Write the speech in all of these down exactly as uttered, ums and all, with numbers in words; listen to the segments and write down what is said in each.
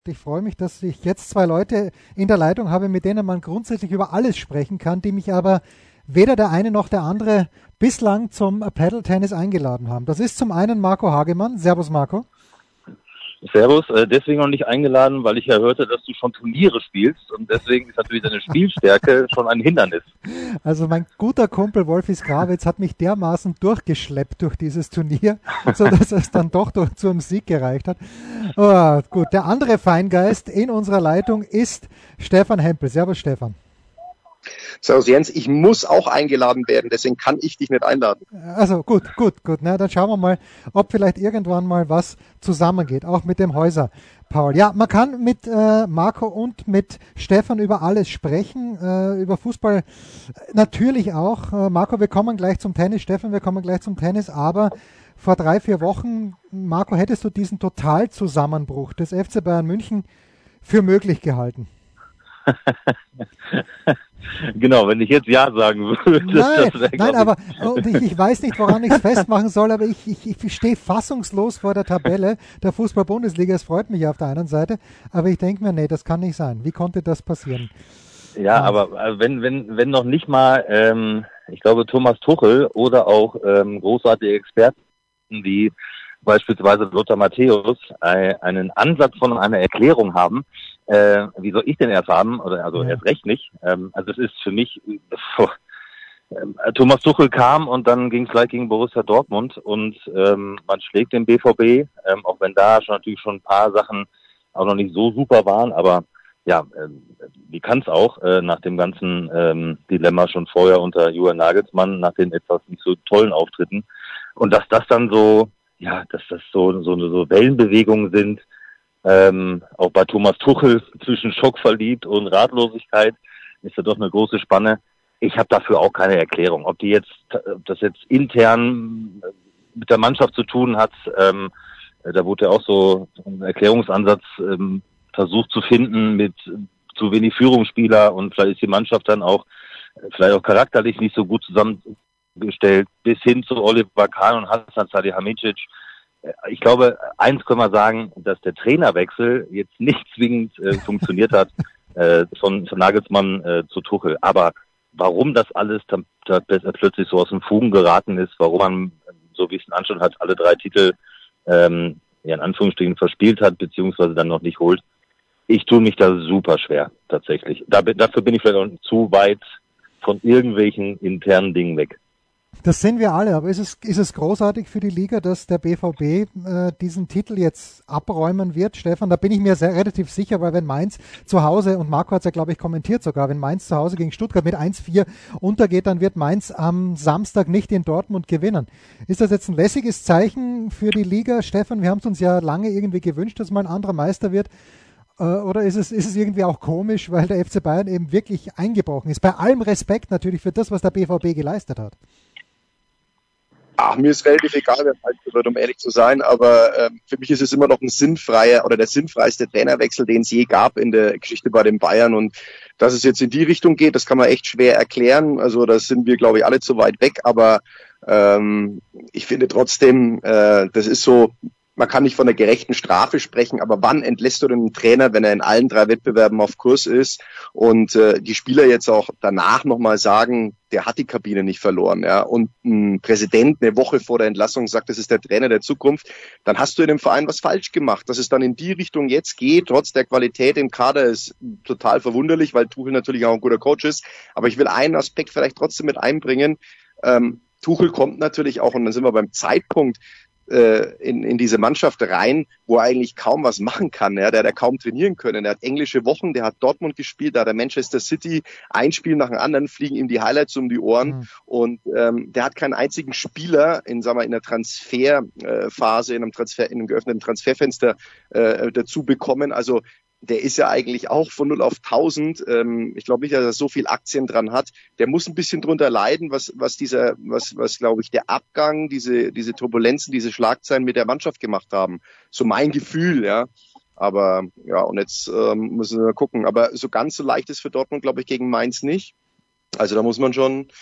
Ich freue mich, dass ich jetzt zwei Leute in der Leitung habe, mit denen man grundsätzlich über alles sprechen kann, die mich aber weder der eine noch der andere bislang zum Paddle-Tennis eingeladen haben. Das ist zum einen Marco Hagemann. Servus, Marco. Servus, äh, deswegen noch nicht eingeladen, weil ich ja hörte, dass du schon Turniere spielst und deswegen ist natürlich deine Spielstärke schon ein Hindernis. Also mein guter Kumpel Wolfis Grawitz hat mich dermaßen durchgeschleppt durch dieses Turnier, so dass es dann doch durch, zum Sieg gereicht hat. Oh, gut, der andere Feingeist in unserer Leitung ist Stefan Hempel. Servus, Stefan. Servus Jens, ich muss auch eingeladen werden, deswegen kann ich dich nicht einladen. Also gut, gut, gut. Na, dann schauen wir mal, ob vielleicht irgendwann mal was zusammengeht, auch mit dem Häuser. Paul. Ja, man kann mit äh, Marco und mit Stefan über alles sprechen, äh, über Fußball natürlich auch. Äh, Marco, wir kommen gleich zum Tennis, Stefan, wir kommen gleich zum Tennis, aber vor drei, vier Wochen, Marco, hättest du diesen Totalzusammenbruch des F C Bayern München für möglich gehalten? Genau, wenn ich jetzt Ja sagen würde. Nein, das nein, aber und ich, ich weiß nicht, woran ich es festmachen soll, aber ich, ich, ich stehe fassungslos vor der Tabelle der Fußball-Bundesliga. Es freut mich auf der einen Seite, aber ich denke mir, nee, das kann nicht sein. Wie konnte das passieren? Ja, ja. aber also wenn, wenn, wenn noch nicht mal, ähm, ich glaube, Thomas Tuchel oder auch ähm, großartige Experten, die beispielsweise Lothar Matthäus äh, einen Ansatz von einer Erklärung haben, äh, wie soll ich denn erst haben, oder also ja. erst recht nicht. Ähm, also es ist für mich, äh, Thomas Tuchel kam und dann ging es gleich gegen Borussia Dortmund und ähm, man schlägt den B V B, ähm, auch wenn da schon natürlich schon ein paar Sachen auch noch nicht so super waren, aber ja, äh, wie kann es auch äh, nach dem ganzen ähm, Dilemma schon vorher unter Julian Nagelsmann, nach den etwas nicht so tollen Auftritten, und dass das dann so, ja, dass das so so, so Wellenbewegungen sind, ähm, auch bei Thomas Tuchel zwischen Schock verliebt und Ratlosigkeit ist da doch eine große Spanne. Ich habe dafür auch keine Erklärung. Ob die jetzt, ob das jetzt intern mit der Mannschaft zu tun hat, ähm, da wurde ja auch so ein Erklärungsansatz ähm, versucht zu finden mit zu wenig Führungsspieler und vielleicht ist die Mannschaft dann auch vielleicht auch charakterlich nicht so gut zusammengestellt, bis hin zu Oliver Kahn und Hasan Salihamidzic. Ich glaube, eins können wir sagen, dass der Trainerwechsel jetzt nicht zwingend äh, funktioniert hat äh, von, von Nagelsmann äh, zu Tuchel. Aber warum das alles dann, dann plötzlich so aus den Fugen geraten ist, warum man, so wie es den Anstand hat, alle drei Titel ähm, ja, in Anführungsstrichen verspielt hat, beziehungsweise dann noch nicht holt, ich tue mich da super schwer, tatsächlich. Da, dafür bin ich vielleicht auch zu weit von irgendwelchen internen Dingen weg. Das sind wir alle, aber ist es, ist es großartig für die Liga, dass der B V B äh, diesen Titel jetzt abräumen wird, Stefan? Da bin ich mir sehr relativ sicher, weil wenn Mainz zu Hause, und Marco hat es ja, glaube ich, kommentiert sogar, wenn Mainz zu Hause gegen Stuttgart mit eins vier untergeht, dann wird Mainz am Samstag nicht in Dortmund gewinnen. Ist das jetzt ein lässiges Zeichen für die Liga, Stefan? Wir haben es uns ja lange irgendwie gewünscht, dass mal ein anderer Meister wird. Äh, oder ist es, ist es irgendwie auch komisch, weil der F C Bayern eben wirklich eingebrochen ist? Bei allem Respekt natürlich für das, was der B V B geleistet hat. Ach, mir ist relativ egal, wer falsch wird, um ehrlich zu sein, aber äh, für mich ist es immer noch ein sinnfreier oder der sinnfreiste Trainerwechsel, den es je gab in der Geschichte bei den Bayern, und dass es jetzt in die Richtung geht, das kann man echt schwer erklären, also da sind wir, glaube ich, alle zu weit weg, aber ähm, ich finde trotzdem, äh, das ist so, man kann nicht von einer gerechten Strafe sprechen, aber wann entlässt du denn einen Trainer, wenn er in allen drei Wettbewerben auf Kurs ist und äh, die Spieler jetzt auch danach nochmal sagen, der hat die Kabine nicht verloren, ja, und ein Präsident eine Woche vor der Entlassung sagt, das ist der Trainer der Zukunft, dann hast du in dem Verein was falsch gemacht. Dass es dann in die Richtung jetzt geht, trotz der Qualität im Kader, ist total verwunderlich, weil Tuchel natürlich auch ein guter Coach ist, aber ich will einen Aspekt vielleicht trotzdem mit einbringen. Ähm, Tuchel kommt natürlich auch, und dann sind wir beim Zeitpunkt, In, in diese Mannschaft rein, wo er eigentlich kaum was machen kann. Ja, der hat ja kaum trainieren können. Er hat englische Wochen, der hat Dortmund gespielt, da hat er Manchester City, ein Spiel nach dem anderen, fliegen ihm die Highlights um die Ohren, mhm. und ähm, der hat keinen einzigen Spieler in, sagen wir, in der Transferphase, in einem Transfer, in einem geöffneten Transferfenster äh, dazu bekommen. Also der ist ja eigentlich auch von null auf tausend. Ähm, ich glaube nicht, dass er so viel Aktien dran hat. Der muss ein bisschen drunter leiden, was, was dieser, was, was glaube ich, der Abgang, diese, diese Turbulenzen, diese Schlagzeilen mit der Mannschaft gemacht haben. So mein Gefühl, ja. Aber, ja, und jetzt ähm, müssen wir mal gucken. Aber so ganz so leicht ist für Dortmund, glaube ich, gegen Mainz nicht. Also da muss man schon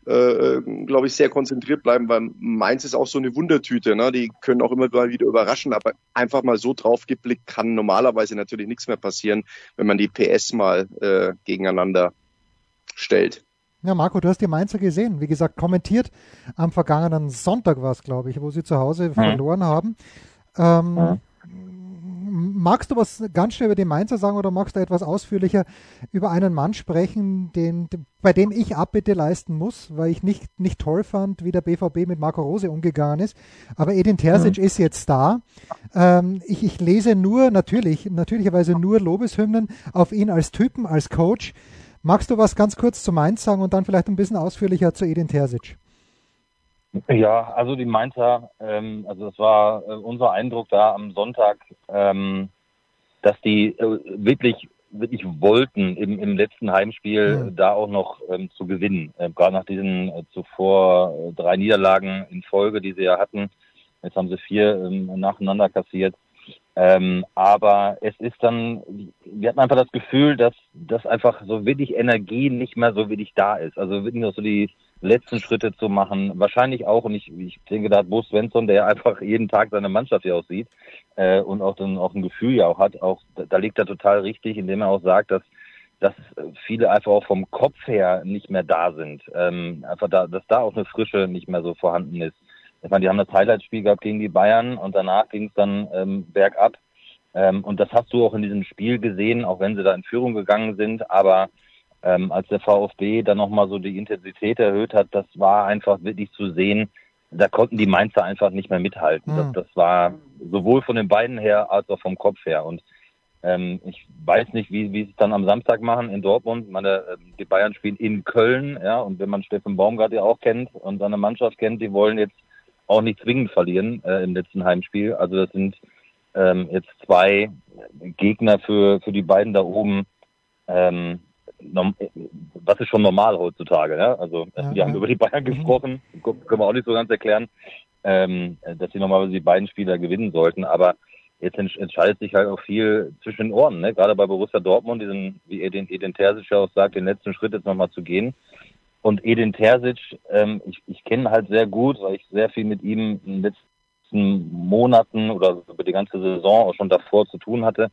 äh, glaube ich, sehr konzentriert bleiben, weil Mainz ist auch so eine Wundertüte, ne? Die können auch immer mal wieder überraschen, aber einfach mal so drauf geblickt kann normalerweise natürlich nichts mehr passieren, wenn man die P S mal äh, gegeneinander stellt. Ja, Marco, du hast die Mainzer gesehen. Wie gesagt, kommentiert am vergangenen Sonntag war es, glaube ich, wo sie zu Hause mhm. verloren haben. Ähm, mhm. Magst du was ganz schnell über die Mainzer sagen oder magst du etwas ausführlicher über einen Mann sprechen, den, bei dem ich Abbitte leisten muss, weil ich nicht, nicht toll fand, wie der B V B mit Marco Rose umgegangen ist. Aber Edin Terzic mhm. ist jetzt da. Ähm, ich, ich lese nur, natürlich, natürlicherweise nur Lobeshymnen auf ihn als Typen, als Coach. Magst du was ganz kurz zu Mainz sagen und dann vielleicht ein bisschen ausführlicher zu Edin Terzic? Ja, also die Mainzer, ähm, also das war äh, unser Eindruck da am Sonntag, ähm, dass die äh, wirklich wirklich wollten im, im letzten Heimspiel mhm. da auch noch ähm, zu gewinnen. Äh, gerade nach diesen äh, zuvor äh, drei Niederlagen in Folge, die sie ja hatten. Jetzt haben sie vier ähm, nacheinander kassiert. Ähm, aber es ist dann, wir hatten einfach das Gefühl, dass, dass einfach so wirklich Energie nicht mehr so wirklich da ist. Also wirklich noch so die letzten Schritte zu machen. Wahrscheinlich auch, und ich, ich denke, da hat Bo Svensson, der einfach jeden Tag seine Mannschaft hier aussieht äh, und auch dann auch ein Gefühl ja auch hat, auch da liegt er total richtig, indem er auch sagt, dass dass viele einfach auch vom Kopf her nicht mehr da sind. Ähm, einfach da, dass da auch eine Frische nicht mehr so vorhanden ist. Ich meine, die haben das Highlight-Spiel gehabt gegen die Bayern und danach ging es dann ähm, bergab. Ähm, und das hast du auch in diesem Spiel gesehen, auch wenn sie da in Führung gegangen sind. Aber ähm, als der VfB dann nochmal so die Intensität erhöht hat, das war einfach wirklich zu sehen, da konnten die Mainzer einfach nicht mehr mithalten. Mhm. Das, das war sowohl von den Beinen her als auch vom Kopf her. Und ähm, ich weiß nicht, wie, wie sie es dann am Samstag machen in Dortmund. Meine, die Bayern spielen in Köln, ja, und wenn man Steffen Baumgart ja auch kennt und seine Mannschaft kennt, die wollen jetzt auch nicht zwingend verlieren äh, im letzten Heimspiel. Also das sind ähm, jetzt zwei Gegner für für die beiden da oben. Ähm, nom- was ist schon normal heutzutage? Ja? Also ja, wir ja. haben über die Bayern gesprochen, mhm. können wir auch nicht so ganz erklären, ähm, dass sie normalerweise die beiden Spieler gewinnen sollten. Aber jetzt entsch- entscheidet sich halt auch viel zwischen den Ohren. Ne? Gerade bei Borussia Dortmund, diesen, wie Edin, Edin Terzic ja auch sagt, den letzten Schritt jetzt nochmal zu gehen. Und Edin Terzic, ähm, ich, ich kenne ihn halt sehr gut, weil ich sehr viel mit ihm in den letzten Monaten oder über die ganze Saison auch schon davor zu tun hatte.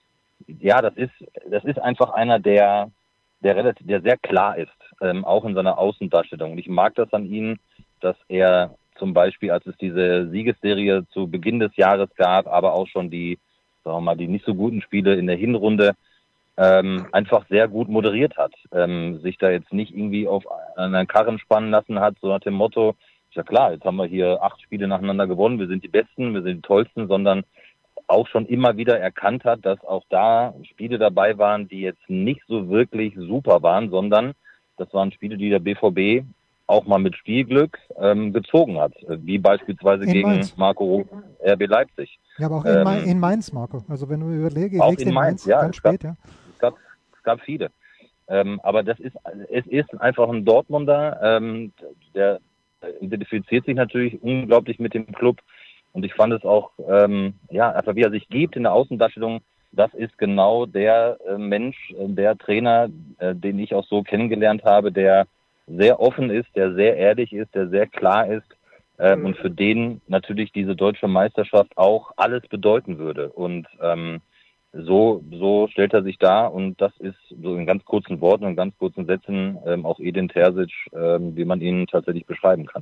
Ja, das ist, das ist einfach einer, der, der relativ, der sehr klar ist, ähm, auch in seiner Außendarstellung. Und ich mag das an ihm, dass er zum Beispiel, als es diese Siegesserie zu Beginn des Jahres gab, aber auch schon die, sagen wir mal, die nicht so guten Spiele in der Hinrunde, Ähm, einfach sehr gut moderiert hat, ähm, sich da jetzt nicht irgendwie auf einen Karren spannen lassen hat, so nach dem Motto, ja klar, jetzt haben wir hier acht Spiele nacheinander gewonnen, wir sind die Besten, wir sind die Tollsten, sondern auch schon immer wieder erkannt hat, dass auch da Spiele dabei waren, die jetzt nicht so wirklich super waren, sondern das waren Spiele, die der B V B auch mal mit Spielglück ähm, gezogen hat, wie beispielsweise in gegen Mainz. Marco Rose, R B Leipzig. Ja, aber auch in, ähm, in Mainz, Marco. Also wenn du überlegst, auch in Mainz, Mainz ja, ganz spät, ja. Es gab, es gab viele. Ähm, aber das ist, es ist einfach ein Dortmunder, ähm, der identifiziert sich natürlich unglaublich mit dem Club. Und ich fand es auch, ähm, ja, einfach wie er sich gibt in der Außendarstellung, das ist genau der äh, Mensch, äh, der Trainer, äh, den ich auch so kennengelernt habe, der sehr offen ist, der sehr ehrlich ist, der sehr klar ist, äh, mhm. und für den natürlich diese deutsche Meisterschaft auch alles bedeuten würde. Und ähm, So, so stellt er sich dar, und das ist so in ganz kurzen Worten und ganz kurzen Sätzen ähm, auch Edin Terzic, ähm, wie man ihn tatsächlich beschreiben kann.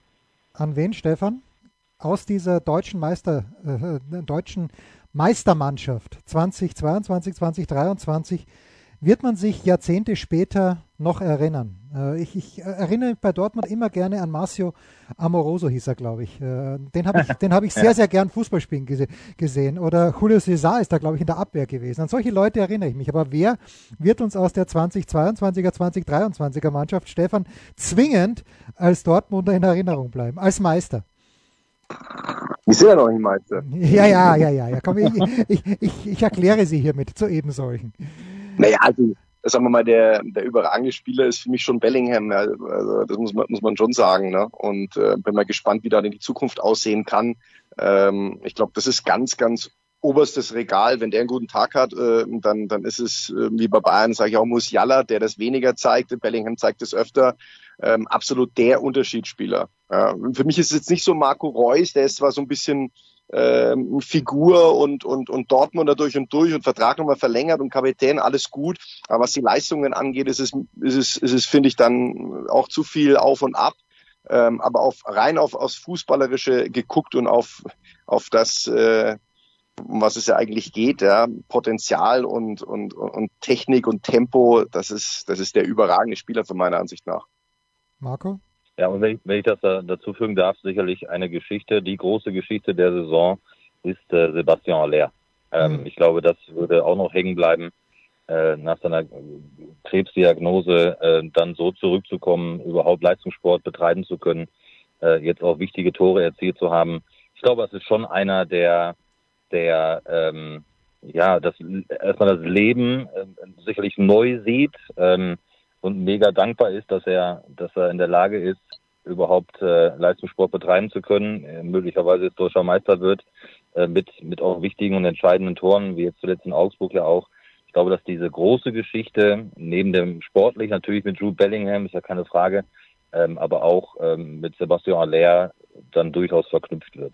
An wen, Stefan? Aus dieser deutschen Meister, äh, deutschen Meistermannschaft zweitausendzweiundzwanzig, zweitausenddreiundzwanzig wird man sich Jahrzehnte später noch erinnern. Äh, ich, ich erinnere mich bei Dortmund immer gerne an Marcio Amoroso, hieß er, glaube ich. Äh, den habe ich, den habe ich sehr, sehr gern Fußball spielen gese- gesehen. Oder Julio César ist da, glaube ich, in der Abwehr gewesen. An solche Leute erinnere ich mich. Aber wer wird uns aus der zweitausendzweiundzwanziger, zweitausenddreiundzwanziger Mannschaft, Stefan, zwingend als Dortmunder in Erinnerung bleiben? Als Meister? Ich sehe ja noch nicht Meister. Ja, ja, ja, ja. ja. Komm, ich, ich, ich, ich erkläre sie hiermit zu eben solchen. Naja, also sagen wir mal, der, der überragende Spieler ist für mich schon Bellingham. Also das muss man, muss man schon sagen. Ne? Und äh, bin mal gespannt, wie da denn die Zukunft aussehen kann. Ähm, ich glaube, das ist ganz, ganz oberstes Regal. Wenn der einen guten Tag hat, äh, dann, dann ist es äh, wie bei Bayern, sage ich auch, Musiala, der das weniger zeigt. Bellingham zeigt es öfter. Ähm, absolut der Unterschiedsspieler. Ja, für mich ist es jetzt nicht so Marco Reus, der ist zwar so ein bisschen ähm, Figur und, und, und Dortmunder durch und durch und Vertrag nochmal verlängert und Kapitän, alles gut. Aber was die Leistungen angeht, ist es, ist es, ist es, finde ich, dann auch zu viel auf und ab. Ähm, aber auf, rein auf, aufs Fußballerische geguckt und auf, auf das, äh, um was es ja eigentlich geht, ja, Potenzial und, und, und Technik und Tempo, das ist, das ist der überragende Spieler von meiner Ansicht nach. Marco? Ja, und wenn ich, wenn ich das da, dazu fügen darf, sicherlich eine Geschichte, die große Geschichte der Saison ist äh, Sebastian Haller. Ähm, mhm. Ich glaube, das würde auch noch hängen bleiben, äh, nach seiner Krebsdiagnose äh, dann so zurückzukommen, überhaupt Leistungssport betreiben zu können, äh, jetzt auch wichtige Tore erzielt zu haben. Ich glaube, es ist schon einer, der, der ähm, ja, das erstmal das Leben äh, sicherlich neu sieht, ähm, und mega dankbar ist, dass er, dass er in der Lage ist, überhaupt äh, Leistungssport betreiben zu können, äh, möglicherweise jetzt deutscher Meister wird, äh, mit mit auch wichtigen und entscheidenden Toren, wie jetzt zuletzt in Augsburg ja auch. Ich glaube, dass diese große Geschichte, neben dem sportlich natürlich mit Jude Bellingham, ist ja keine Frage, ähm, aber auch ähm, mit Sebastian Haller dann durchaus verknüpft wird.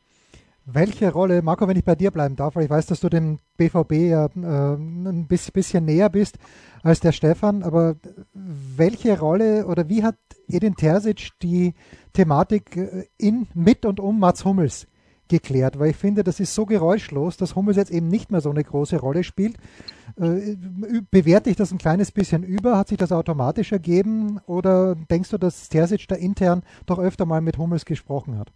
Welche Rolle, Marco, wenn ich bei dir bleiben darf, weil ich weiß, dass du dem B V B ja äh, ein bisschen näher bist als der Stefan, aber welche Rolle oder wie hat Edin Terzic die Thematik in, mit und um Mats Hummels geklärt? Weil ich finde, das ist so geräuschlos, dass Hummels jetzt eben nicht mehr so eine große Rolle spielt. Äh, bewerte ich das ein kleines bisschen über? Hat sich das automatisch ergeben? Oder denkst du, dass Terzic da intern doch öfter mal mit Hummels gesprochen hat?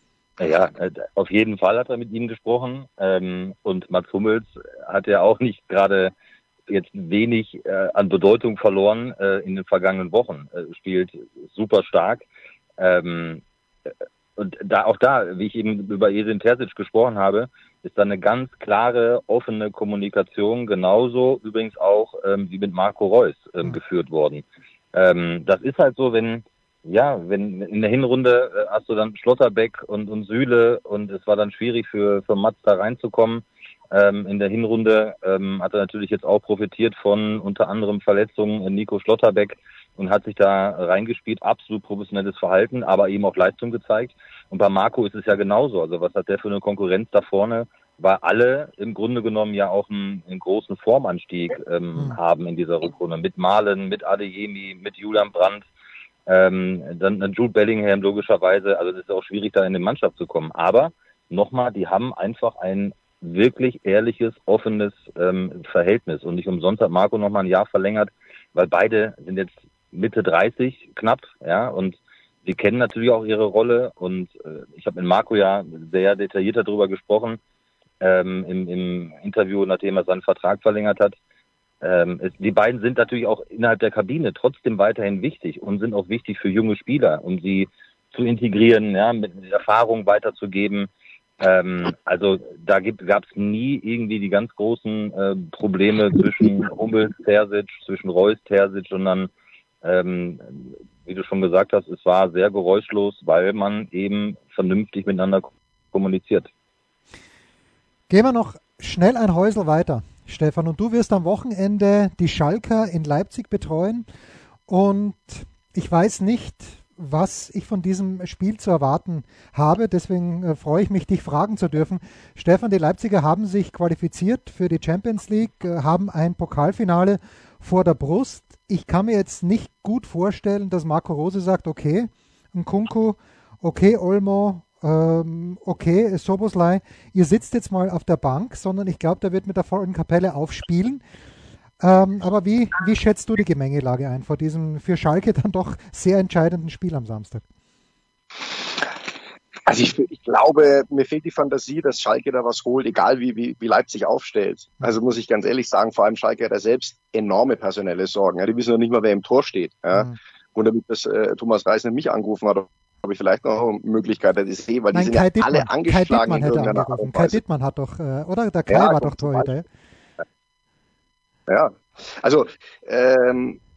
Ja, auf jeden Fall hat er mit ihm gesprochen. Ähm, und Mats Hummels hat ja auch nicht gerade jetzt wenig äh, an Bedeutung verloren äh, in den vergangenen Wochen. Äh, spielt super stark. Ähm, und da auch da, wie ich eben über Edin Terzic gesprochen habe, ist da eine ganz klare, offene Kommunikation, genauso übrigens auch ähm, wie mit Marco Reus ähm, mhm. geführt worden. Ähm, das ist halt so, wenn Ja, wenn in der Hinrunde äh, hast du dann Schlotterbeck und, und Süle und es war dann schwierig für, für Mats da reinzukommen. Ähm, in der Hinrunde ähm, hat er natürlich jetzt auch profitiert von unter anderem Verletzungen in Nico Schlotterbeck und hat sich da reingespielt. Absolut professionelles Verhalten, aber eben auch Leistung gezeigt. Und bei Marco ist es ja genauso. Also was hat der für eine Konkurrenz da vorne? Weil alle im Grunde genommen ja auch einen, einen großen Formanstieg ähm, mhm. haben in dieser Rückrunde. Mit Malen, mit Adeyemi, mit Julian Brandt. Ähm, dann, dann Jude Bellingham logischerweise, also es ist auch schwierig, da in die Mannschaft zu kommen. Aber nochmal, die haben einfach ein wirklich ehrliches, offenes ähm, Verhältnis. Und nicht umsonst hat Marco nochmal ein Jahr verlängert, weil beide sind jetzt Mitte dreißig knapp, ja, und sie kennen natürlich auch ihre Rolle. Und äh, ich habe mit Marco ja sehr detailliert darüber gesprochen, ähm, im, im Interview, nachdem er seinen Vertrag verlängert hat. Ähm, es, die beiden sind natürlich auch innerhalb der Kabine trotzdem weiterhin wichtig und sind auch wichtig für junge Spieler, um sie zu integrieren, ja, mit, mit Erfahrung weiterzugeben. Ähm, also da gab es nie irgendwie die ganz großen äh, Probleme zwischen Hummels, Terzic, zwischen Reus, Terzic, sondern ähm, wie du schon gesagt hast, es war sehr geräuschlos, weil man eben vernünftig miteinander kommuniziert. Gehen wir noch schnell ein Häusl weiter. Stefan, und du wirst am Wochenende die Schalker in Leipzig betreuen und ich weiß nicht, was ich von diesem Spiel zu erwarten habe, deswegen äh, freue ich mich, dich fragen zu dürfen. Stefan, die Leipziger haben sich qualifiziert für die Champions League, äh, haben ein Pokalfinale vor der Brust. Ich kann mir jetzt nicht gut vorstellen, dass Marco Rose sagt, okay, Nkunku, okay, Olmo, okay, Szoboszlai, ihr sitzt jetzt mal auf der Bank, sondern ich glaube, der wird mit der vollen Kapelle aufspielen. Ähm, aber wie, wie schätzt du die Gemengelage ein vor diesem für Schalke dann doch sehr entscheidenden Spiel am Samstag? Also ich, ich glaube, mir fehlt die Fantasie, dass Schalke da was holt, egal wie, wie, wie Leipzig aufstellt. Also muss ich ganz ehrlich sagen, vor allem Schalke hat ja selbst enorme personelle Sorgen. Ja, die wissen noch nicht mal, wer im Tor steht. Ja. Mhm. Und damit das äh, Thomas Reisner mich angerufen hat, habe ich vielleicht noch eine Möglichkeit, dass ich sehe, weil Nein, die sind Kai ja Dittmann. alle angeschlagen. Kai Dittmann hätte angerufen. Kai Dittmann hat doch, äh, oder? Der Kai ja, war doch Torhüter. Ja, also ähm,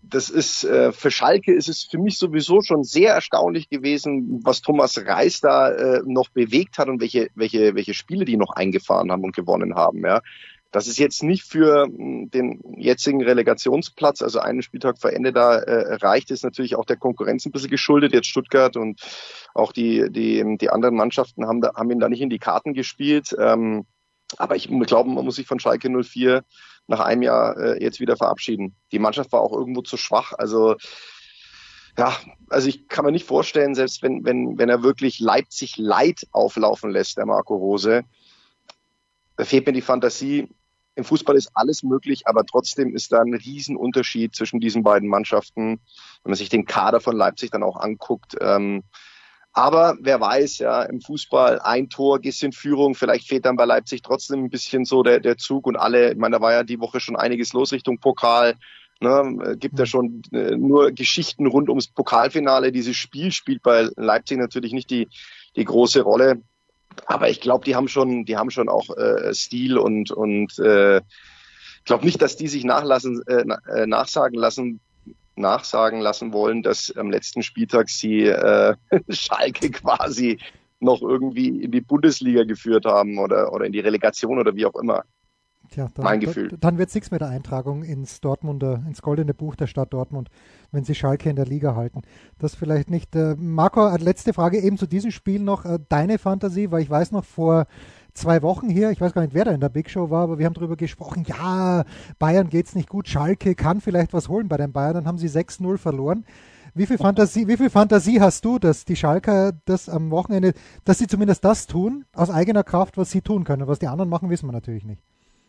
das ist äh, für Schalke ist es für mich sowieso schon sehr erstaunlich gewesen, was Thomas Reis da äh, noch bewegt hat und welche welche welche Spiele die noch eingefahren haben und gewonnen haben. Ja, das ist jetzt nicht für mh, den jetzigen Relegationsplatz, also einen Spieltag vor Ende da äh, reicht, ist natürlich auch der Konkurrenz ein bisschen geschuldet. Jetzt Stuttgart und auch die die die anderen Mannschaften haben da haben ihn da nicht in die Karten gespielt. Ähm, aber ich glaube, man muss sich von Schalke null vier nach einem Jahr äh, jetzt wieder verabschieden. Die Mannschaft war auch irgendwo zu schwach. Also ja, also ich kann mir nicht vorstellen, selbst wenn wenn wenn er wirklich Leipzig light auflaufen lässt, der Marco Rose, da fehlt mir die Fantasie. Im Fußball ist alles möglich, aber trotzdem ist da ein Riesenunterschied zwischen diesen beiden Mannschaften, wenn man sich den Kader von Leipzig dann auch anguckt. Ähm, Aber wer weiß, ja, im Fußball ein Tor, gehst in Führung, vielleicht fehlt dann bei Leipzig trotzdem ein bisschen so der, der Zug und alle, ich meine, da war ja die Woche schon einiges los Richtung Pokal, ne, gibt ja schon äh, nur Geschichten rund ums Pokalfinale. Dieses Spiel spielt bei Leipzig natürlich nicht die, die große Rolle, aber ich glaube, die haben schon, die haben schon auch äh, Stil und, und äh, ich glaube nicht, dass die sich nachlassen, äh, nachsagen lassen, nachsagen lassen wollen, dass am letzten Spieltag sie äh, Schalke quasi noch irgendwie in die Bundesliga geführt haben oder, oder in die Relegation oder wie auch immer. Tja, dann, mein Gefühl. Dann, dann wird es nichts mit der Eintragung ins Dortmunder, ins goldene Buch der Stadt Dortmund, wenn sie Schalke in der Liga halten. Das vielleicht nicht. Äh, Marco, letzte Frage eben zu diesem Spiel noch. Äh, deine Fantasie, weil ich weiß noch vor zwei Wochen hier, ich weiß gar nicht, wer da in der Big Show war, aber wir haben darüber gesprochen, ja, Bayern geht's nicht gut, Schalke kann vielleicht was holen bei den Bayern, dann haben sie sechs null verloren. Wie viel Fantasie, wie viel Fantasie hast du, dass die Schalker das am Wochenende, dass sie zumindest das tun, aus eigener Kraft, was sie tun können? Was die anderen machen, wissen wir natürlich nicht.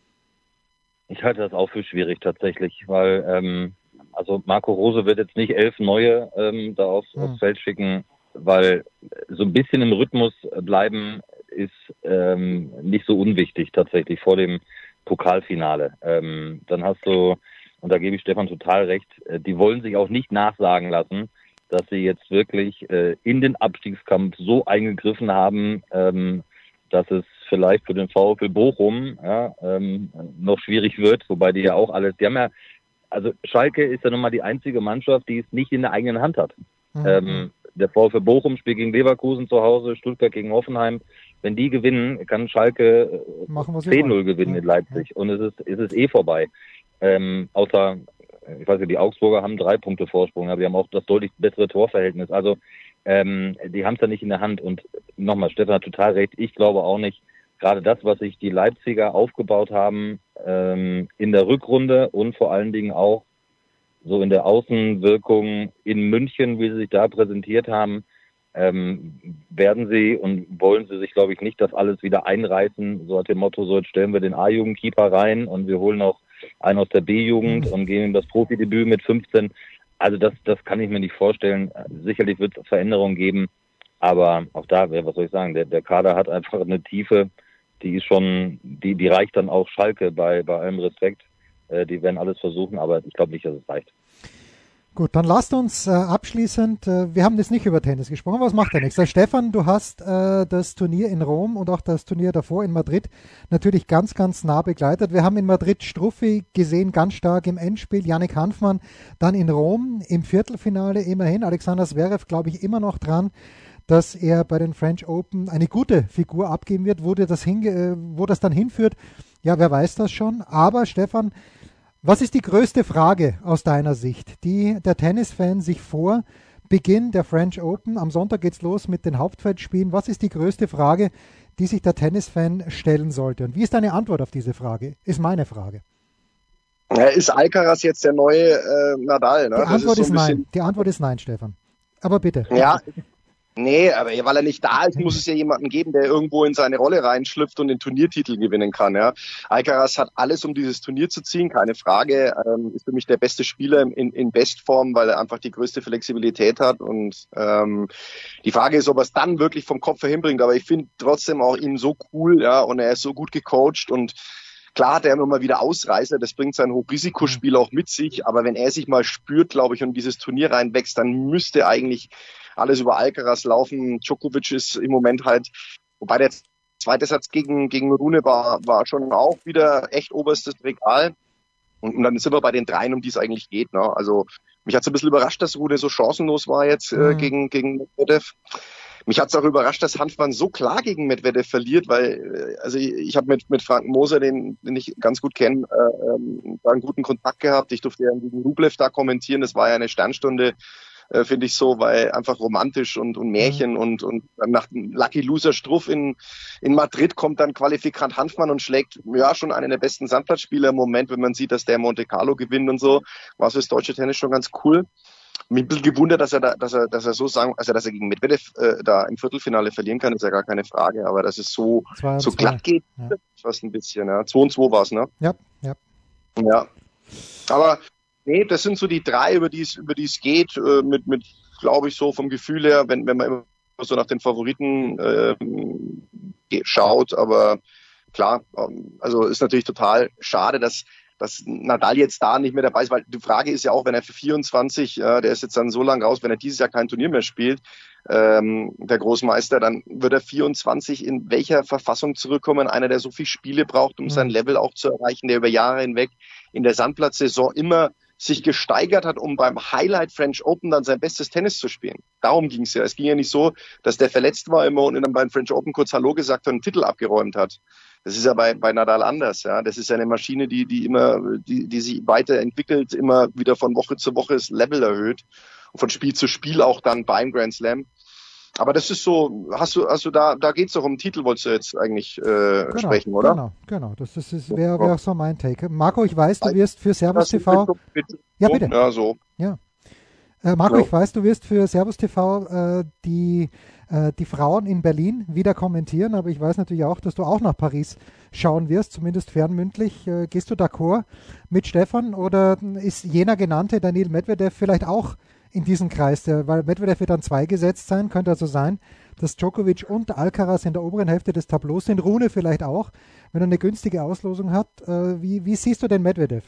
Ich halte das auch für schwierig tatsächlich, weil ähm, also Marco Rose wird jetzt nicht elf neue ähm, da aufs, hm. aufs Feld schicken, weil so ein bisschen im Rhythmus bleiben ist ähm, nicht so unwichtig tatsächlich vor dem Pokalfinale. Ähm, dann hast du, und da gebe ich Stefan total recht, äh, die wollen sich auch nicht nachsagen lassen, dass sie jetzt wirklich äh, in den Abstiegskampf so eingegriffen haben, ähm, dass es vielleicht für den VfL Bochum ja, ähm, noch schwierig wird, wobei die ja auch alles, die haben ja, also Schalke ist ja nun mal die einzige Mannschaft, die es nicht in der eigenen Hand hat. Mhm. Ähm, der VfL Bochum spielt gegen Leverkusen zu Hause, Stuttgart gegen Hoffenheim. Wenn die gewinnen, kann Schalke zehn null gewinnen ja. in Leipzig ja. und es ist, es ist eh vorbei. Ähm, außer, ich weiß nicht, die Augsburger haben drei Punkte Vorsprung, aber die haben auch das deutlich bessere Torverhältnis. Also ähm, die haben es ja nicht in der Hand. Und nochmal, Stefan hat total recht, ich glaube auch nicht, gerade das, was sich die Leipziger aufgebaut haben ähm, in der Rückrunde und vor allen Dingen auch so in der Außenwirkung in München, wie sie sich da präsentiert haben, ähm, werden sie und wollen sie sich, glaube ich, nicht das alles wieder einreißen. So hat dem Motto, so jetzt stellen wir den A-Jugendkeeper rein und wir holen noch einen aus der B-Jugend und geben ihm das Profidebüt mit fünfzehn. Also das, das kann ich mir nicht vorstellen. Sicherlich wird es Veränderungen geben, aber auch da, was soll ich sagen, der, der Kader hat einfach eine Tiefe, die ist schon, die, die reicht dann auch Schalke bei, bei allem Respekt. Äh, die werden alles versuchen, aber ich glaube nicht, dass es reicht. Gut, dann lasst uns äh, abschließend, äh, wir haben jetzt nicht über Tennis gesprochen, was macht der nächste? Stefan, du hast äh, das Turnier in Rom und auch das Turnier davor in Madrid natürlich ganz, ganz nah begleitet. Wir haben in Madrid Struffi gesehen, ganz stark im Endspiel, Yannick Hanfmann, dann in Rom im Viertelfinale immerhin, Alexander Zverev, glaube ich, immer noch dran, dass er bei den French Open eine gute Figur abgeben wird, wo das, hinge- wo das dann hinführt. Ja, wer weiß das schon, aber Stefan, was ist die größte Frage aus deiner Sicht, die der Tennisfan sich vor Beginn der French Open, am Sonntag geht's los mit den Hauptfeldspielen, was ist die größte Frage, die sich der Tennisfan stellen sollte? Und wie ist deine Antwort auf diese Frage? Ist meine Frage. Ja, ist Alcaraz jetzt der neue äh, Nadal? Ne? Die Antwort ist, ist so nein. Die Antwort ist nein, Stefan. Aber bitte. Ja. Nee, aber weil er nicht da ist, muss es ja jemanden geben, der irgendwo in seine Rolle reinschlüpft und den Turniertitel gewinnen kann. Ja. Alcaraz hat alles, um dieses Turnier zu ziehen, keine Frage. Ähm, ist für mich der beste Spieler in, in Bestform, weil er einfach die größte Flexibilität hat. Und ähm, die Frage ist, ob er es dann wirklich vom Kopf her hinbringt. Aber ich finde trotzdem auch ihn so cool, ja, und er ist so gut gecoacht und klar hat er immer mal wieder Ausreißer, das bringt sein Hochrisikospiel auch mit sich, aber wenn er sich mal spürt, glaube ich, und dieses Turnier reinwächst, dann müsste eigentlich alles über Alcaraz laufen. Djokovic ist im Moment halt, wobei der zweite Satz gegen gegen Rune war war schon auch wieder echt oberstes Regal. Und, und dann sind wir bei den dreien, um die es eigentlich geht. Ne? Also mich hat es ein bisschen überrascht, dass Rune so chancenlos war jetzt äh, mhm. gegen, gegen Medvedev. Mich hat es auch überrascht, dass Hanfmann so klar gegen Medvedev verliert, weil also ich, ich habe mit mit Frank Moser, den, den ich ganz gut kenne, äh, ähm, einen guten Kontakt gehabt. Ich durfte ja gegen Rublev da kommentieren. Das war ja eine Sternstunde, äh, finde ich so, weil einfach romantisch und und Märchen mhm. und und nach dem Lucky Loser Struff in in Madrid kommt dann Qualifikant Hanfmann und schlägt ja schon einen der besten Sandplatzspieler im Moment, wenn man sieht, dass der Monte Carlo gewinnt und so. War fürs deutsche Tennis schon ganz cool. Mich ein bisschen gewundert, dass er da, dass er, dass er so sagen, also dass er gegen Medvedev äh, da im Viertelfinale verlieren kann, ist ja gar keine Frage, aber dass es so so glatt geht, ja. Fast ein bisschen, ja. zwei und zwei war's, ne? Ja, ja. Ja. Aber nee, das sind so die drei, über die es über die es geht, äh, mit mit glaube ich so vom Gefühl her, wenn wenn man immer so nach den Favoriten äh, schaut, aber klar, ähm, also ist natürlich total schade, dass dass Nadal jetzt da nicht mehr dabei ist, weil die Frage ist ja auch, wenn er für vierundzwanzig, äh, der ist jetzt dann so lange raus, wenn er dieses Jahr kein Turnier mehr spielt, ähm, der Großmeister, dann wird er vierundzwanzig in welcher Verfassung zurückkommen? Einer, der so viele Spiele braucht, um mhm. sein Level auch zu erreichen, der über Jahre hinweg in der Sandplatzsaison immer sich gesteigert hat, um beim Highlight French Open dann sein bestes Tennis zu spielen. Darum ging es ja. Es ging ja nicht so, dass der verletzt war immer und dann beim French Open kurz Hallo gesagt hat und einen Titel abgeräumt hat. Das ist ja bei, bei Nadal anders, ja. Das ist ja eine Maschine, die, die immer, die, die sich weiterentwickelt, immer wieder von Woche zu Woche das Level erhöht und von Spiel zu Spiel auch dann beim Grand Slam. Aber das ist so, hast du, hast du da, da geht's doch um den Titel, wolltest du jetzt eigentlich äh, genau, sprechen, oder? Genau, genau. Das, das ist, wäre wär auch so mein Take. Marco, ich weiß, du wirst für Servus T V. Ja, bitte. Ja, so. Ja. Äh, Marco, ja. ich weiß, du wirst für Servus T V äh, die die Frauen in Berlin wieder kommentieren, aber ich weiß natürlich auch, dass du auch nach Paris schauen wirst, zumindest fernmündlich. Äh, gehst du d'accord mit Stefan oder ist jener genannte Daniil Medvedev vielleicht auch in diesem Kreis, der, weil Medvedev wird an zwei gesetzt sein, könnte also sein, dass Djokovic und Alcaraz in der oberen Hälfte des Tableaus sind, Rune vielleicht auch, wenn er eine günstige Auslosung hat. Äh, wie, wie siehst du denn Medvedev?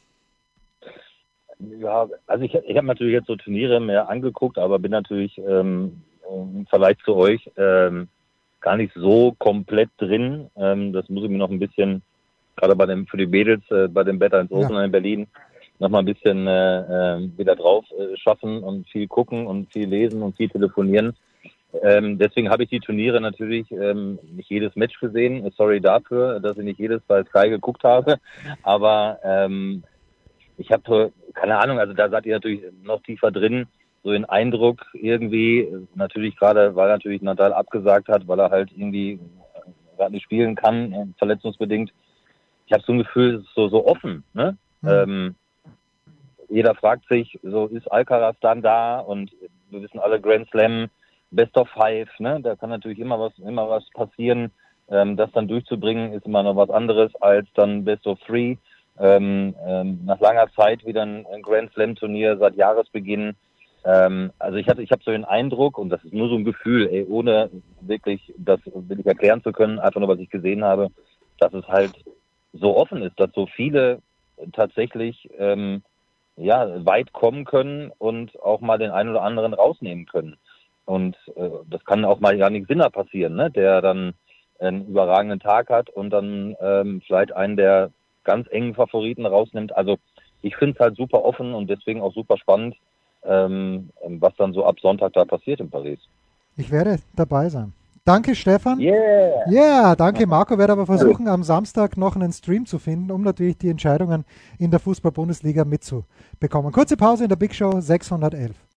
Ja, also ich, ich habe natürlich jetzt so Turniere mehr angeguckt, aber bin natürlich ähm, im Vergleich zu euch ähm, gar nicht so komplett drin. Ähm, das muss ich mir noch ein bisschen, gerade bei dem für die Mädels, äh, bei dem Better ins Open ja. in Berlin, noch mal ein bisschen äh, äh, wieder drauf äh, schaffen und viel gucken und viel lesen und viel telefonieren. Ähm, deswegen habe ich die Turniere natürlich ähm, nicht jedes Match gesehen. Sorry dafür, dass ich nicht jedes bei Sky geguckt habe. Aber ähm, ich habe, keine Ahnung, also da seid ihr natürlich noch tiefer drin, so den Eindruck irgendwie, natürlich gerade, weil natürlich Nadal abgesagt hat, weil er halt irgendwie gerade nicht spielen kann, verletzungsbedingt. Ich habe so ein Gefühl, es ist so, so offen, ne? Mhm. Ähm, jeder fragt sich, so ist Alcaraz dann da und wir wissen alle Grand Slam, Best of Five, ne? Da kann natürlich immer was, immer was passieren. Ähm, das dann durchzubringen ist immer noch was anderes als dann Best of Three. Ähm, ähm, nach langer Zeit wieder ein, ein Grand Slam Turnier seit Jahresbeginn. Ähm, also ich hatte, ich habe so den Eindruck, und das ist nur so ein Gefühl, ey, ohne wirklich das wirklich erklären zu können, einfach nur was ich gesehen habe, dass es halt so offen ist, dass so viele tatsächlich ähm, ja weit kommen können und auch mal den einen oder anderen rausnehmen können. Und äh, das kann auch mal gar nicht Sinner passieren, ne? Der dann einen überragenden Tag hat und dann ähm, vielleicht einen der ganz engen Favoriten rausnimmt. Also ich finde es halt super offen und deswegen auch super spannend, ähm, was dann so ab Sonntag da passiert in Paris. Ich werde dabei sein. Danke, Stefan. Yeah. Yeah, danke, Marco. Werde aber versuchen, am Samstag noch einen Stream zu finden, um natürlich die Entscheidungen in der Fußball-Bundesliga mitzubekommen. Kurze Pause in der Big Show sechshundertelf.